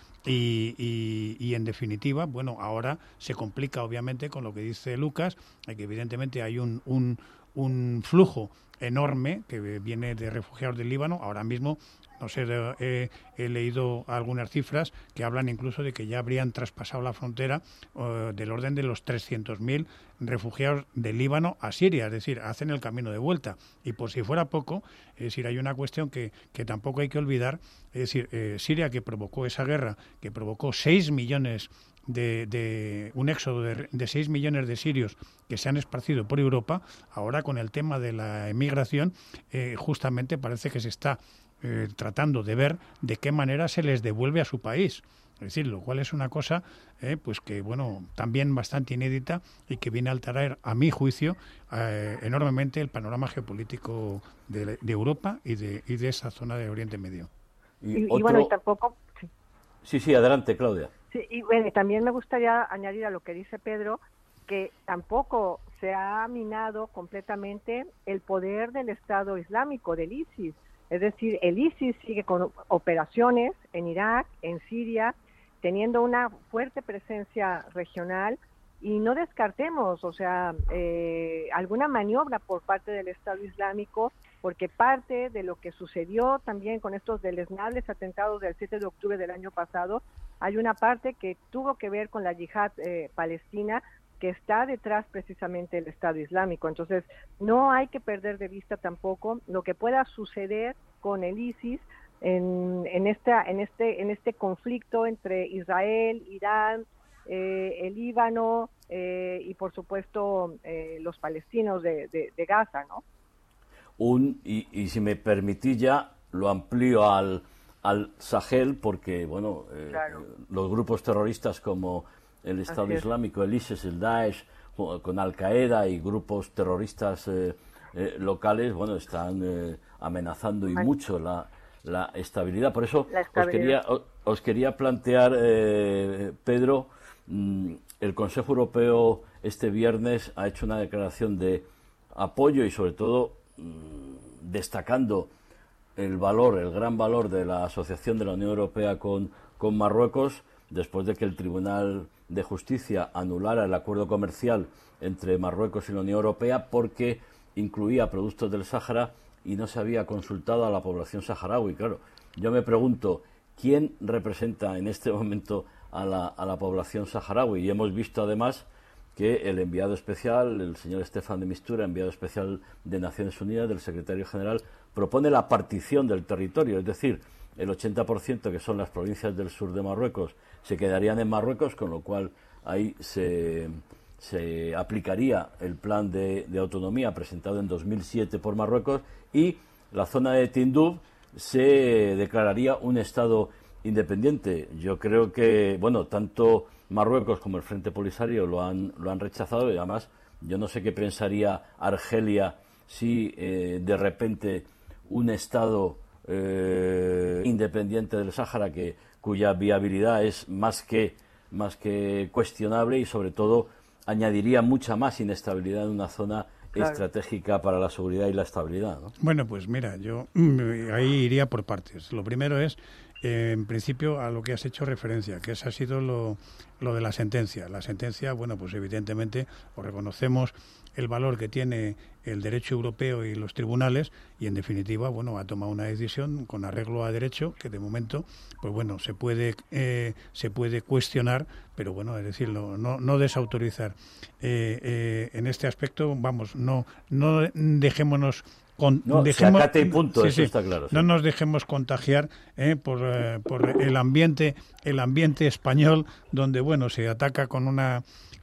Y en definitiva, bueno, ahora se complica obviamente con lo que dice Lucas, que evidentemente hay un flujo enorme que viene de refugiados del Líbano. Ahora mismo, no sé, he leído algunas cifras que hablan incluso de que ya habrían traspasado la frontera del orden de los 300.000 refugiados del Líbano a Siria, es decir, hacen el camino de vuelta. Y por si fuera poco, es decir, hay una cuestión que tampoco hay que olvidar, es decir, Siria, que provocó esa guerra, que provocó 6 millones de un éxodo de 6 millones de sirios que se han esparcido por Europa, ahora con el tema de la emigración, justamente parece que se está tratando de ver de qué manera se les devuelve a su país. Es decir, lo cual es una cosa pues que, bueno, también bastante inédita y que viene a alterar, a mi juicio, enormemente el panorama geopolítico de Europa y de esa zona de Oriente Medio. Y bueno, y tampoco... Sí, adelante, Claudia. Sí, y bueno, también me gustaría añadir a lo que dice Pedro, que tampoco se ha minado completamente el poder del Estado Islámico, del ISIS. Es decir, el ISIS sigue con operaciones en Irak, en Siria, teniendo una fuerte presencia regional, y no descartemos, o sea, alguna maniobra por parte del Estado Islámico, porque parte de lo que sucedió también con estos deleznables atentados del 7 de octubre del año pasado, hay una parte que tuvo que ver con la yihad palestina, que está detrás precisamente del Estado Islámico. Entonces, no hay que perder de vista tampoco lo que pueda suceder con el ISIS en este conflicto entre Israel, Irán, el Líbano y por supuesto los palestinos de Gaza, ¿no? Y si me permitís ya, lo amplío al Sahel, porque bueno, claro, los grupos terroristas como el Estado Islámico, el ISIS, el Daesh, con Al-Qaeda y grupos terroristas locales, bueno, están amenazando y mucho la estabilidad. Por eso os quería plantear, Pedro, el Consejo Europeo este viernes ha hecho una declaración de apoyo y sobre todo destacando el gran valor de la asociación de la Unión Europea con Marruecos, después de que el Tribunal de Justicia anulara el acuerdo comercial entre Marruecos y la Unión Europea porque incluía productos del Sáhara y no se había consultado a la población saharaui. Claro, yo me pregunto, ¿quién representa en este momento a la población saharaui? Y hemos visto además que el enviado especial, el señor Stefan de Mistura, enviado especial de Naciones Unidas, del secretario general, propone la partición del territorio, es decir, el 80%, que son las provincias del sur de Marruecos, se quedarían en Marruecos, con lo cual ahí se aplicaría el plan de autonomía presentado en 2007 por Marruecos, y la zona de Tinduf se declararía un Estado independiente. Yo creo que, bueno, tanto Marruecos como el Frente Polisario lo han rechazado, y además yo no sé qué pensaría Argelia si de repente un Estado independiente del Sáhara, cuya viabilidad es más que cuestionable, y sobre todo añadiría mucha más inestabilidad en una zona estratégica para la seguridad y la estabilidad, ¿no? Bueno, pues mira, yo ahí iría por partes. Lo primero es, en principio, a lo que has hecho referencia, que ese ha sido lo de la sentencia. La sentencia, bueno, pues evidentemente, o reconocemos el valor que tiene el derecho europeo y los tribunales, y en definitiva, bueno, ha tomado una decisión con arreglo a derecho que de momento, pues bueno, se puede cuestionar, pero bueno, es decir, no desautorizar. En este aspecto, vamos, no dejémonos sacate y punto, eso está claro. Sí. No nos dejemos contagiar por el ambiente español, donde bueno, se ataca con una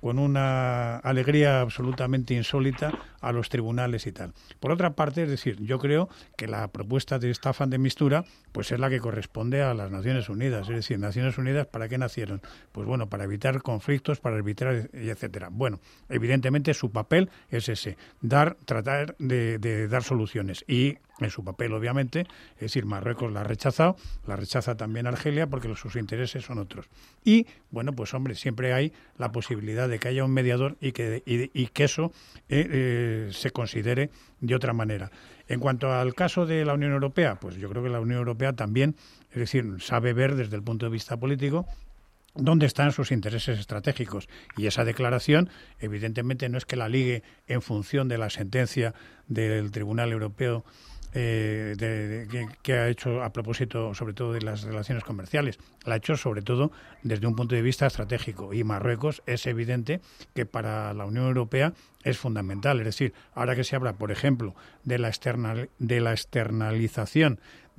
alegría absolutamente insólita a los tribunales y tal. Por otra parte, es decir, yo creo que la propuesta de Staffan de Mistura pues es la que corresponde a las Naciones Unidas. Es decir, Naciones Unidas, ¿para qué nacieron? Pues bueno, para evitar conflictos, para evitar, etcétera. Bueno, evidentemente su papel es ese, tratar de dar soluciones. Y en su papel, obviamente, es decir, Marruecos la ha rechazado, la rechaza también Argelia porque sus intereses son otros. Y, bueno, pues hombre, siempre hay la posibilidad de que haya un mediador y que eso se considere de otra manera. En cuanto al caso de la Unión Europea, pues yo creo que la Unión Europea también, es decir, sabe ver desde el punto de vista político dónde están sus intereses estratégicos. Y esa declaración, evidentemente, no es que la ligue en función de la sentencia del Tribunal Europeo que ha hecho a propósito sobre todo de las relaciones comerciales, la ha hecho sobre todo desde un punto de vista estratégico, y Marruecos es evidente que para la Unión Europea es fundamental. Es decir, ahora que se habla, por ejemplo, de la externalización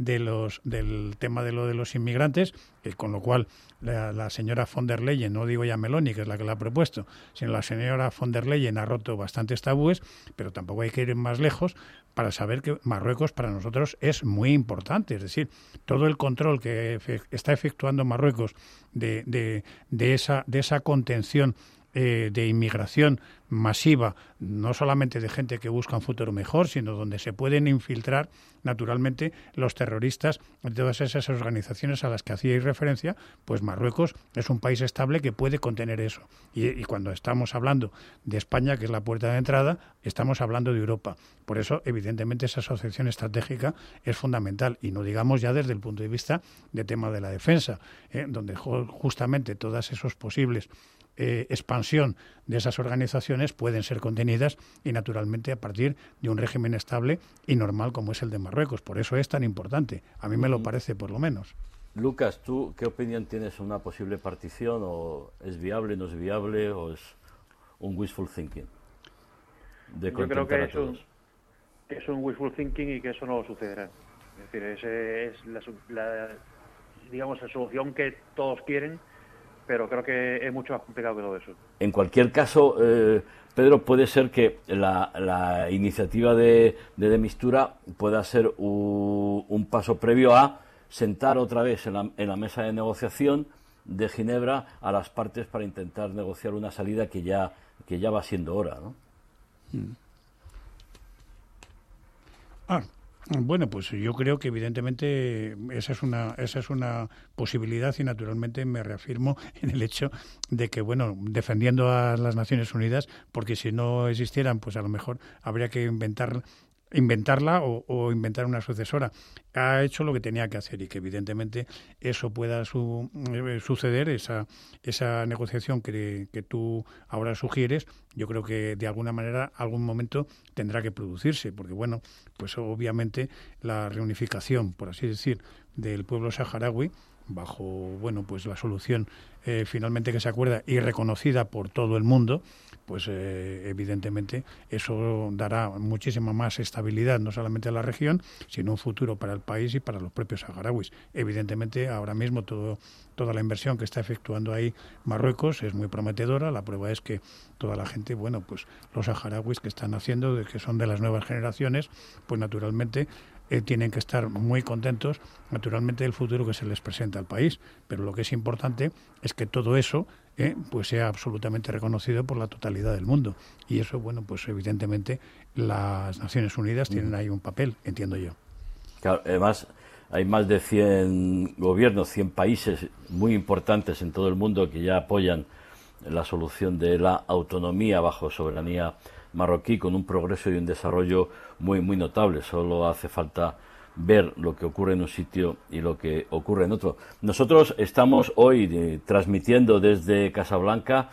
del tema de los inmigrantes, con lo cual la señora von der Leyen, no digo ya Meloni, que es la que la ha propuesto, sino la señora von der Leyen ha roto bastantes tabúes, pero tampoco hay que ir más lejos para saber que Marruecos para nosotros es muy importante. Es decir, todo el control que está efectuando Marruecos de esa contención de inmigración masiva, no solamente de gente que busca un futuro mejor, sino donde se pueden infiltrar naturalmente los terroristas de todas esas organizaciones a las que hacíais referencia, pues Marruecos es un país estable que puede contener eso. Y cuando estamos hablando de España, que es la puerta de entrada, estamos hablando de Europa. Por eso, evidentemente, esa asociación estratégica es fundamental, y no digamos ya desde el punto de vista de tema de la defensa, donde justamente todas esos posibles expansión de esas organizaciones pueden ser contenidas y naturalmente a partir de un régimen estable y normal como es el de Marruecos. Por eso es tan importante. A mí me lo parece, por lo menos. Lucas, ¿tú qué opinión tienes sobre una posible partición? ¿O es viable, no es viable, o es un wishful thinking? Yo creo que es un wishful thinking y que eso no sucederá. Es decir, esa es la solución que todos quieren, pero creo que es mucho más complicado que todo eso. En cualquier caso, Pedro, puede ser que la iniciativa de Mistura pueda ser un paso previo a sentar otra vez en la mesa de negociación de Ginebra a las partes para intentar negociar una salida que ya va siendo hora, ¿no? Bueno, pues yo creo que evidentemente esa es una posibilidad, y naturalmente me reafirmo en el hecho de que, bueno, defendiendo a las Naciones Unidas, porque si no existieran, pues a lo mejor habría que inventarla o inventar una sucesora. Ha hecho lo que tenía que hacer, y que evidentemente eso pueda suceder, esa negociación que tú ahora sugieres, yo creo que de alguna manera, algún momento tendrá que producirse, porque bueno, pues obviamente la reunificación, por así decir, del pueblo saharaui bajo, bueno, pues la solución finalmente que se acuerda y reconocida por todo el mundo, pues evidentemente eso dará muchísima más estabilidad, no solamente a la región, sino un futuro para el país y para los propios saharauis. Evidentemente, ahora mismo toda la inversión que está efectuando ahí Marruecos es muy prometedora. La prueba es que toda la gente, bueno, pues los saharauis que están haciendo, que son de las nuevas generaciones, pues naturalmente tienen que estar muy contentos, naturalmente, del futuro que se les presenta al país. Pero lo que es importante es que todo eso pues sea absolutamente reconocido por la totalidad del mundo. Y eso, bueno, pues evidentemente las Naciones Unidas tienen ahí un papel, entiendo yo. Claro, además hay más de 100 gobiernos, 100 países muy importantes en todo el mundo que ya apoyan la solución de la autonomía bajo soberanía marroquí, con un progreso y un desarrollo muy, muy notable. Solo hace falta ver lo que ocurre en un sitio y lo que ocurre en otro. Nosotros estamos hoy transmitiendo desde Casablanca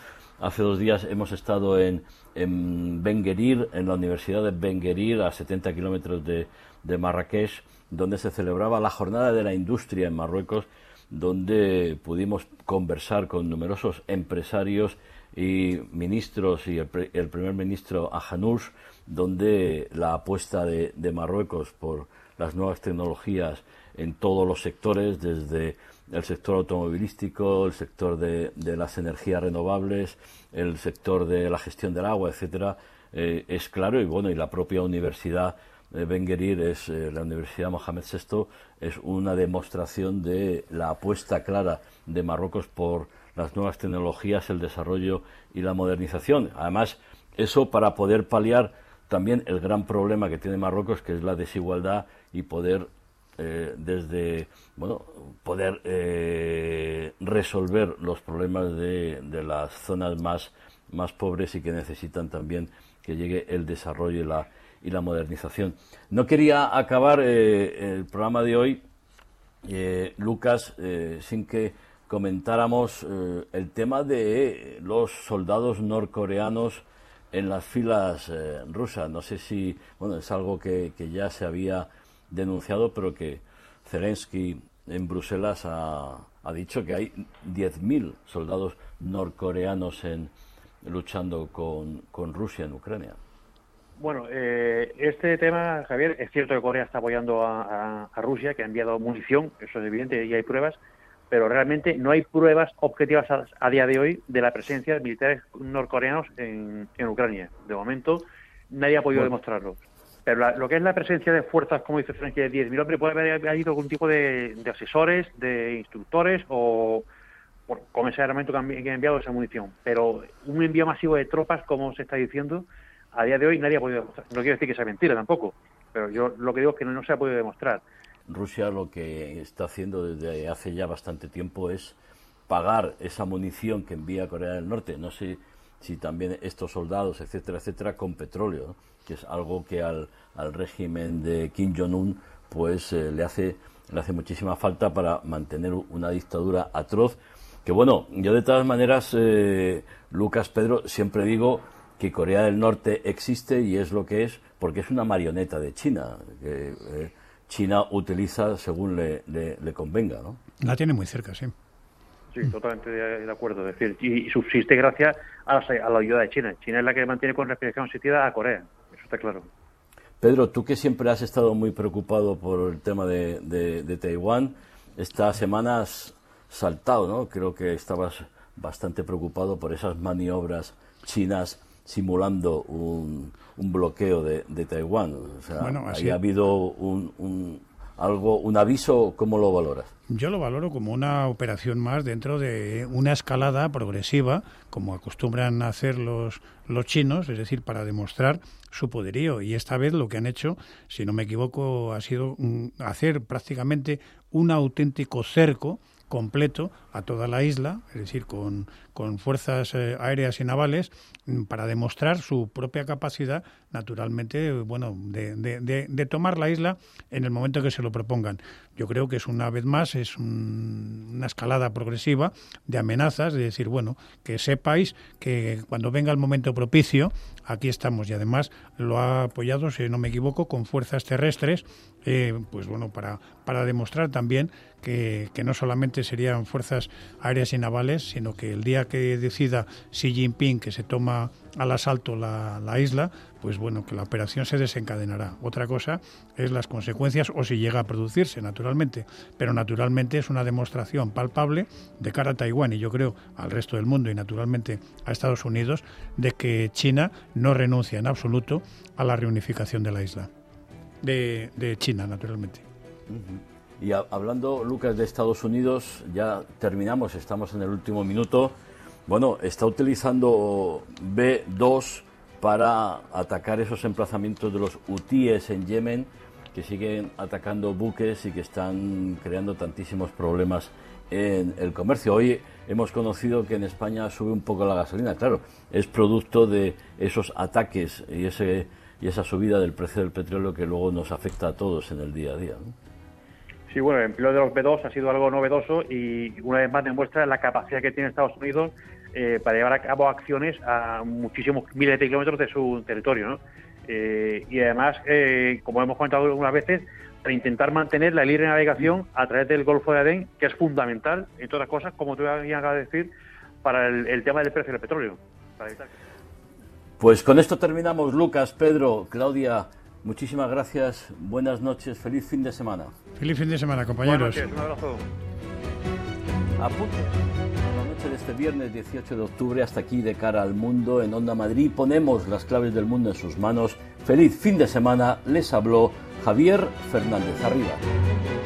hace 2 días hemos estado en Ben Guerir, en la Universidad de Ben Guerir, a 70 kilómetros de Marrakech, donde se celebraba la Jornada de la Industria en Marruecos, donde pudimos conversar con numerosos empresarios y ministros y el primer ministro Ahanouch, donde la apuesta de Marruecos por las nuevas tecnologías en todos los sectores, desde el sector automovilístico, el sector de las energías renovables, el sector de la gestión del agua, etcétera, es claro. Y bueno, y la propia universidad de Ben Guerir, la Universidad Mohamed VI, es una demostración de la apuesta clara de Marruecos por las nuevas tecnologías, el desarrollo y la modernización. Además, eso para poder paliar también el gran problema que tiene Marruecos, que es la desigualdad, y poder resolver los problemas de las zonas más pobres y que necesitan también que llegue el desarrollo y la modernización. No quería acabar el programa de hoy, Lucas, sin que comentáramos el tema de los soldados norcoreanos en las filas rusas. No sé si, es algo que ya se había denunciado, pero que Zelensky en Bruselas ha dicho que hay 10.000 soldados norcoreanos luchando con Rusia en Ucrania. Bueno, este tema, Javier, es cierto que Corea está apoyando a Rusia, que ha enviado munición, eso es evidente, y hay pruebas, pero realmente no hay pruebas objetivas a día de hoy de la presencia de militares norcoreanos en Ucrania. De momento, nadie ha podido demostrarlo. Pero lo que es la presencia de fuerzas, como dice Frank, de 10.000 hombres, puede haber habido algún tipo de asesores, de instructores o con ese armamento que han enviado esa munición. Pero un envío masivo de tropas, como se está diciendo, a día de hoy nadie ha podido demostrar. No quiero decir que sea mentira tampoco, pero yo lo que digo es que no se ha podido demostrar. Rusia lo que está haciendo desde hace ya bastante tiempo es pagar esa munición que envía Corea del Norte. No sé si también estos soldados, etcétera, con petróleo, ¿no? Que es algo que al régimen de Kim Jong-un pues le hace muchísima falta para mantener una dictadura atroz. Que bueno, yo de todas maneras, Lucas, Pedro, siempre digo que Corea del Norte existe y es lo que es porque es una marioneta de China, que China utiliza según le convenga, ¿no? La tiene muy cerca, sí. Sí, totalmente de acuerdo. Es decir, y subsiste gracias a la ayuda de China. China es la que mantiene con respiración asistida a Corea. Eso está claro. Pedro, tú que siempre has estado muy preocupado por el tema de Taiwán, esta semana has saltado, ¿no? Creo que estabas bastante preocupado por esas maniobras chinas simulando un bloqueo de Taiwán. O sea, bueno, ahí ha habido un aviso. ¿Cómo lo valoras? Yo lo valoro como una operación más dentro de una escalada progresiva, como acostumbran a hacer los chinos, es decir, para demostrar su poderío. Y esta vez lo que han hecho, si no me equivoco, ha sido hacer prácticamente un auténtico cerco completo a toda la isla, es decir, con fuerzas aéreas y navales, para demostrar su propia capacidad, naturalmente, de tomar la isla en el momento que se lo propongan. Yo creo que es una vez más, es una escalada progresiva de amenazas, de decir, que sepáis que cuando venga el momento propicio, aquí estamos. Y además lo ha apoyado, si no me equivoco, con fuerzas terrestres, para demostrar también que no solamente serían fuerzas aéreas y navales, sino que el día que decida Xi Jinping que se toma al asalto la isla, que la operación se desencadenará. Otra cosa es las consecuencias, o si llega a producirse, naturalmente. Pero naturalmente es una demostración palpable de cara a Taiwán y yo creo al resto del mundo y naturalmente a Estados Unidos, de que China no renuncia en absoluto a la reunificación de la isla. De China, naturalmente. Y hablando, Lucas, de Estados Unidos, ya terminamos, estamos en el último minuto. Está utilizando B-2 para atacar esos emplazamientos de los hutíes en Yemen, que siguen atacando buques y que están creando tantísimos problemas en el comercio. Hoy hemos conocido que en España sube un poco la gasolina. Claro, es producto de esos ataques y esa subida del precio del petróleo que luego nos afecta a todos en el día a día, ¿no? Sí, el empleo de los B2 ha sido algo novedoso y una vez más demuestra la capacidad que tiene Estados Unidos para llevar a cabo acciones a muchísimos miles de kilómetros de su territorio, ¿no? Y además, como hemos comentado algunas veces, para intentar mantener la libre navegación a través del Golfo de Adén, que es fundamental, entre otras cosas, como tú habías acabado de decir, para el tema del precio del petróleo. Para evitar que... Pues con esto terminamos. Lucas, Pedro, Claudia, muchísimas gracias, buenas noches, feliz fin de semana. Feliz fin de semana, compañeros. Buenas noches, un abrazo. A punto. La noche de este viernes 18 de octubre, hasta aquí de cara al mundo en Onda Madrid, ponemos las claves del mundo en sus manos. Feliz fin de semana, les habló Javier Fernández Arriba.